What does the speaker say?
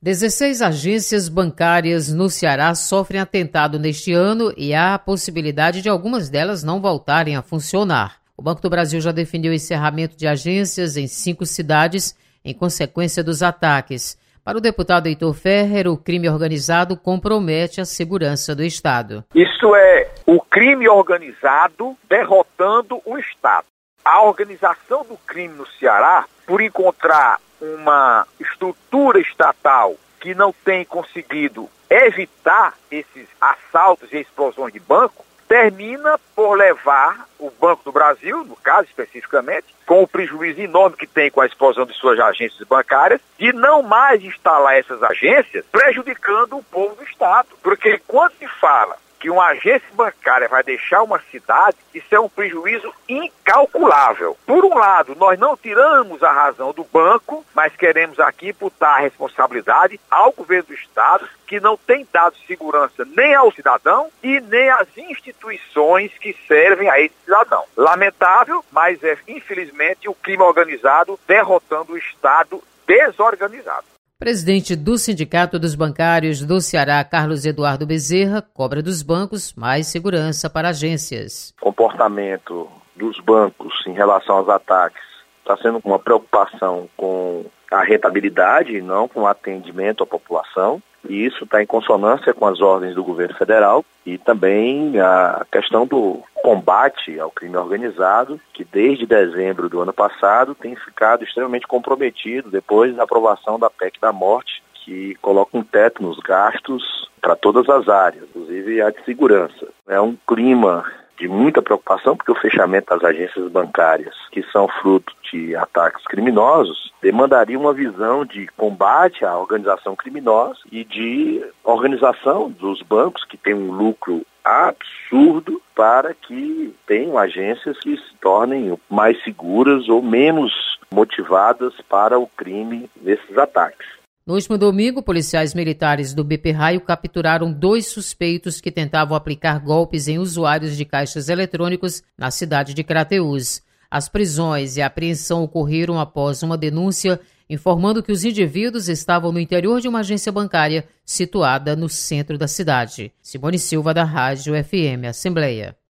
16 agências bancárias no Ceará sofrem atentado neste ano e há a possibilidade de algumas delas não voltarem a funcionar. O Banco do Brasil já definiu o encerramento de agências em 5 cidades em consequência dos ataques. Para o deputado Heitor Ferrer, o crime organizado compromete a segurança do Estado. Isso é o crime organizado derrotando o Estado. A organização do crime no Ceará, por encontrar uma estrutura estatal que não tem conseguido evitar esses assaltos e explosões de banco, termina por levar o Banco do Brasil, no caso especificamente, com o prejuízo enorme que tem com a explosão de suas agências bancárias, de não mais instalar essas agências, prejudicando o povo do Estado. Porque quando se fala que uma agência bancária vai deixar uma cidade, isso é um prejuízo incalculável. Por um lado, nós não tiramos a razão do banco, mas queremos aqui imputar a responsabilidade ao governo do Estado, que não tem dado segurança nem ao cidadão e nem às instituições que servem a esse cidadão. Lamentável, mas é infelizmente o crime organizado derrotando o Estado desorganizado. Presidente do Sindicato dos Bancários do Ceará, Carlos Eduardo Bezerra, cobra dos bancos mais segurança para agências. O comportamento dos bancos em relação aos ataques está sendo uma preocupação com a rentabilidade, não com o atendimento à população. E isso está em consonância com as ordens do governo federal e também a questão do combate ao crime organizado, que desde dezembro do ano passado tem ficado extremamente comprometido depois da aprovação da PEC da morte, que coloca um teto nos gastos para todas as áreas, inclusive a de segurança. É um clima de muita preocupação, porque o fechamento das agências bancárias, que são fruto de ataques criminosos, demandaria uma visão de combate à organização criminosa e de organização dos bancos, que tem um lucro absurdo, para que tenham agências que se tornem mais seguras ou menos motivadas para o crime nesses ataques. No último domingo, policiais militares do BP Raio capturaram 2 suspeitos que tentavam aplicar golpes em usuários de caixas eletrônicos na cidade de Crateús. As prisões e a apreensão ocorreram após uma denúncia informando que os indivíduos estavam no interior de uma agência bancária situada no centro da cidade. Simone Silva, da Rádio FM Assembleia.